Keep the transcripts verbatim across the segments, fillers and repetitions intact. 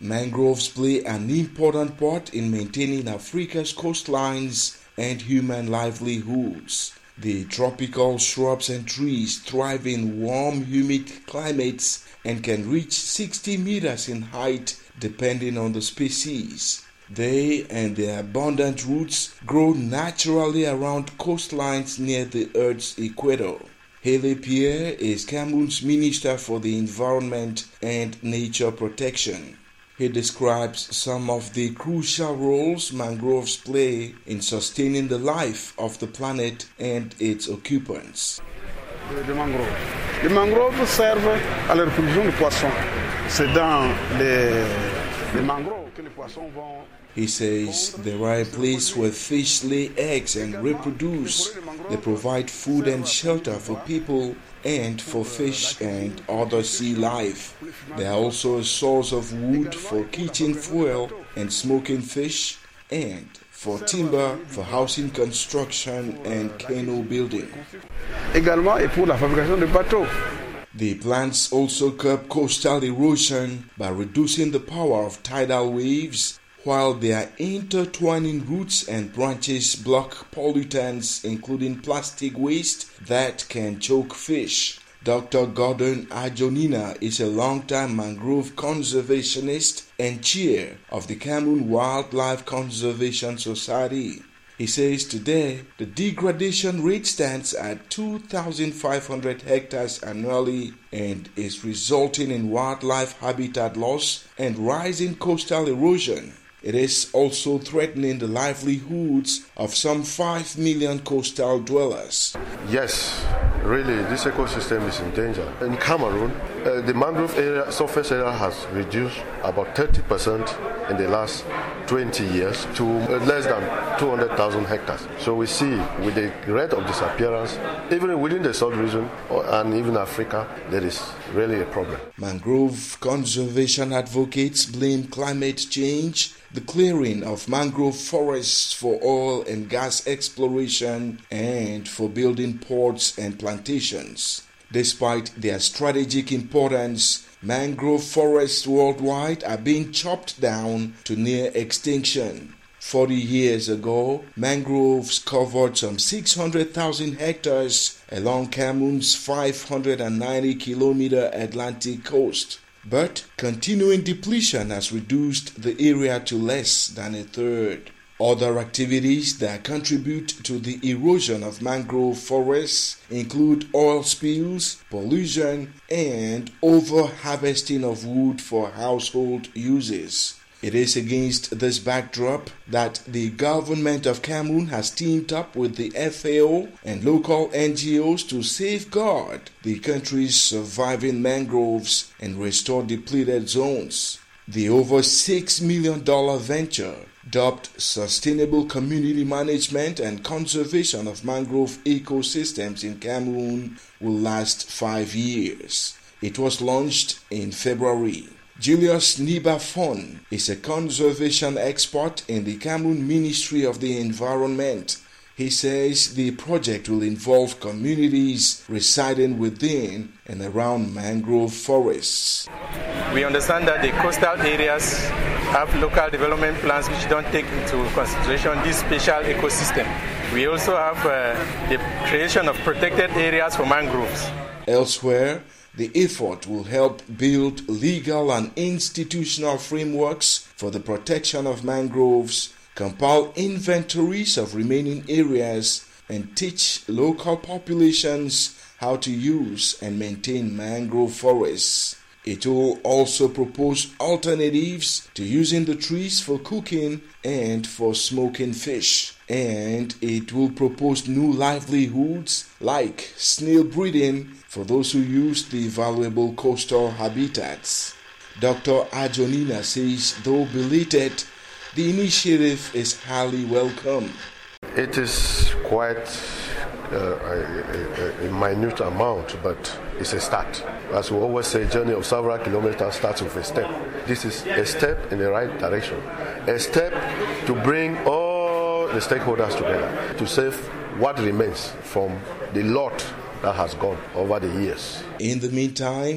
Mangroves play an important part in maintaining Africa's coastlines and human livelihoods. The tropical shrubs and trees thrive in warm, humid climates and can reach sixty meters in height depending on the species. They and their abundant roots grow naturally around coastlines near the Earth's equator. Haley Pierre is Cameroon's Minister for the Environment and Nature Protection. He describes some of the crucial roles mangroves play in sustaining the life of the planet and its occupants. Les mangroves. Les mangroves servent à la reproduction de poissons. C'est dans les, les mangroves que les poissons vont. He says there are a place where fish lay eggs and reproduce. They provide food and shelter for people and for fish and other sea life. They are also a source of wood for kitchen fuel and smoking fish, and for timber for housing construction and canoe building. Également et pour la fabrication de bateaux. The plants also curb coastal erosion by reducing the power of tidal waves, while their intertwining roots and branches block pollutants including plastic waste that can choke fish. Doctor Gordon Ajonina is a longtime mangrove conservationist and chair of the Cameroon Wildlife Conservation Society. He says today the degradation rate stands at two thousand five hundred hectares annually and is resulting in wildlife habitat loss and rising coastal erosion. It is also threatening the livelihoods of some five million coastal dwellers. Yes, really, this ecosystem is in danger. In Cameroon, uh, the mangrove area, surface area has reduced about thirty percent in the last twenty years to uh, less than two hundred thousand hectares. So we see with the rate of disappearance, even within the South region and even Africa, there is really a problem. Mangrove conservation advocates blame climate change, the clearing of mangrove forests for oil and gas exploration, and for building ports and plantations. Despite their strategic importance, mangrove forests worldwide are being chopped down to near extinction. Forty years ago, mangroves covered some six hundred thousand hectares along Cameroon's five hundred ninety kilometer Atlantic coast. But continuing depletion has reduced the area to less than a third. Other activities that contribute to the erosion of mangrove forests include oil spills, pollution, and over-harvesting of wood for household uses. It is against this backdrop that the government of Cameroon has teamed up with the F A O and local N G Os to safeguard the country's surviving mangroves and restore depleted zones. The over six million dollars venture, dubbed Sustainable Community Management and Conservation of Mangrove Ecosystems in Cameroon, will last five years. It was launched in February. Julius Nibafon is a conservation expert in the Cameroon Ministry of the Environment. He says the project will involve communities residing within and around mangrove forests. We understand that the coastal areas have local development plans which don't take into consideration this special ecosystem. We also have uh, the creation of protected areas for mangroves. Elsewhere, the effort will help build legal and institutional frameworks for the protection of mangroves, compile inventories of remaining areas, and teach local populations how to use and maintain mangrove forests. It will also propose alternatives to using the trees for cooking and for smoking fish. And it will propose new livelihoods like snail breeding for those who use the valuable coastal habitats. Doctor Ajonina says, though belated, the initiative is highly welcome. It is quite uh, a, a, a minute amount, but it's a start. As we always say, a journey of several kilometers starts with a step. This is a step in the right direction, a step to bring all the stakeholders together to save what remains from the lot that has gone over the years. In the meantime,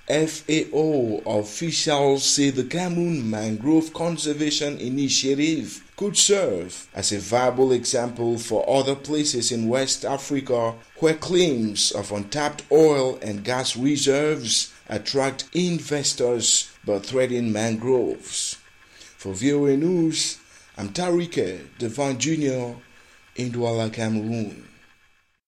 F A O officials say the Cameroon Mangrove Conservation Initiative could serve as a viable example for other places in West Africa where claims of untapped oil and gas reserves attract investors but threaten mangroves. For V O A News, I'm Tarike Devon Junior in Douala, Cameroon.